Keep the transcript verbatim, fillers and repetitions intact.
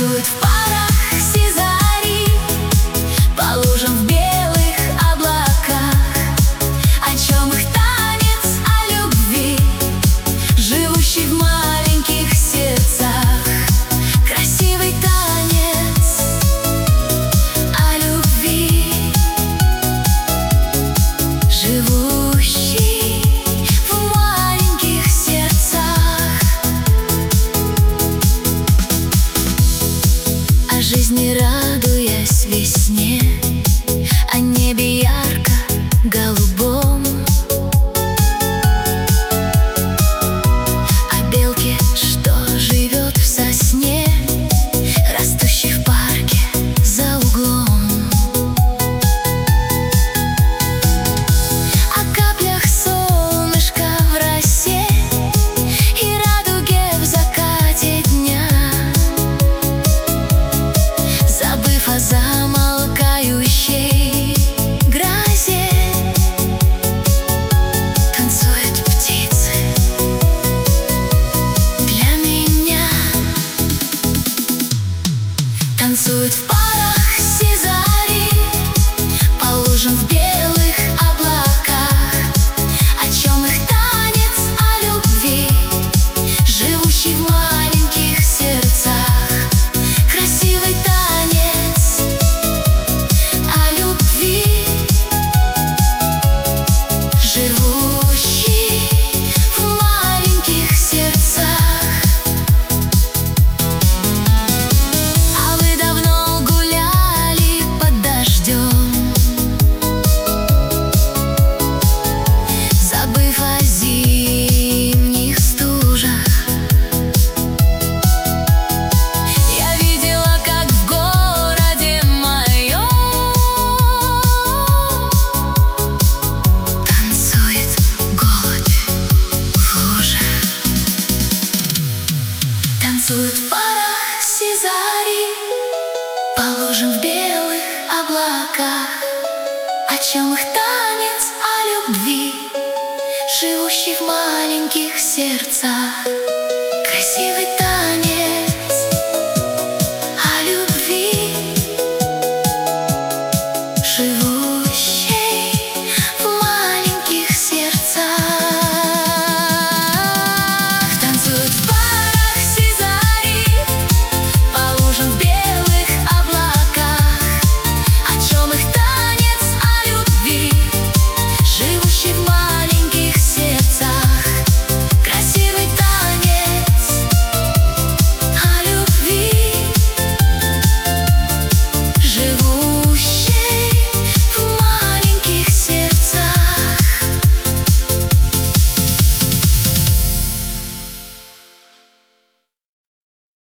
Танцуют в парах сизари по лужам в белых облаках. О чем их танец? О любви, живущий в маленьких сердцах. Красивый танец о любви, живущий в маленьких сердцах. О жизни радуясь весне, о небе ярко-голубом, о белке, что живет в сосне, растущей в парке за углом. О каплях солнышка в росе и радуге в закате дня, забыв о замолкающей грозе. Танцуют птицы для меня. Танцуют в парах сизари по лужам в белых облаках. О чем их танец? О любви, живущий в маленьких сердцах. Красивый танец о любви, живущий в маленьких сердцах. А вы давно гуляли под дождем, забыв о зимних стужах. Я видела, как в городе моем танцует голубь в лужах. Танцуют в парах сизари по лужам в белых облаках. О чем их танец? О любви, живущий в маленьких сердцах.